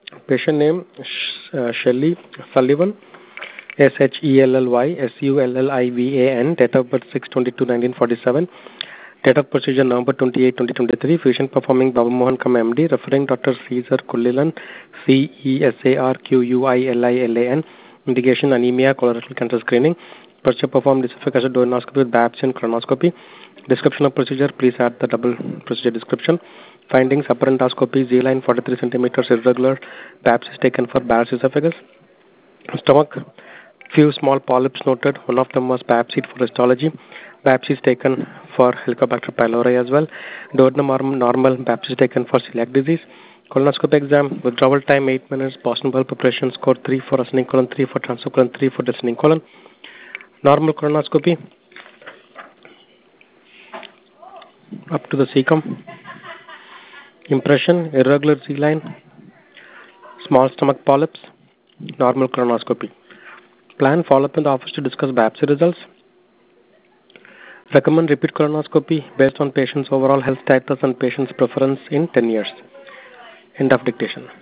Patient name Shelly Sullivan, SHELLY SULLIVAN. Date of birth 6/22/1947. Date of procedure November 28, 2023. Patient performing Baba Mohan Kam MD. Referring Dr. Caesar Kullilan, CESARQUILILAN. Indication anemia, colorectal cancer screening. Procedure performed disulfuric acid duodenoscopy with biopsy and colonoscopy. Description of procedure, please add the double procedure description. Findings, upper endoscopy, Z-line 43 centimeters, irregular. Biopsies taken for Barrett's esophagus. Stomach, few small polyps noted. One of them was biopsied for histology. Biopsies taken for Helicobacter pylori as well. Duodenum normal. Biopsies taken for celiac disease. Colonoscopy exam, withdrawal time 8 minutes. Boston bowel preparation score 3 for ascending colon, 3 for transverse colon, 3 for descending colon. Normal colonoscopy up to the cecum. Impression, irregular Z-line, small stomach polyps, normal colonoscopy. Plan follow-up in the office to discuss biopsy results. Recommend repeat colonoscopy based on patient's overall health status and patient's preference in 10 years. End of dictation.